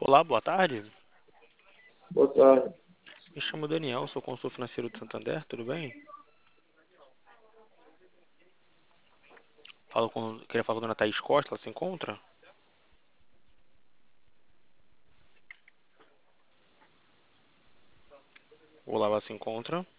Olá, boa tarde. Boa tarde. Me chamo Daniel, sou consultor financeiro do Santander, tudo bem? Queria falar com a dona Thaís Costa, ela se encontra? Olá, ela se encontra.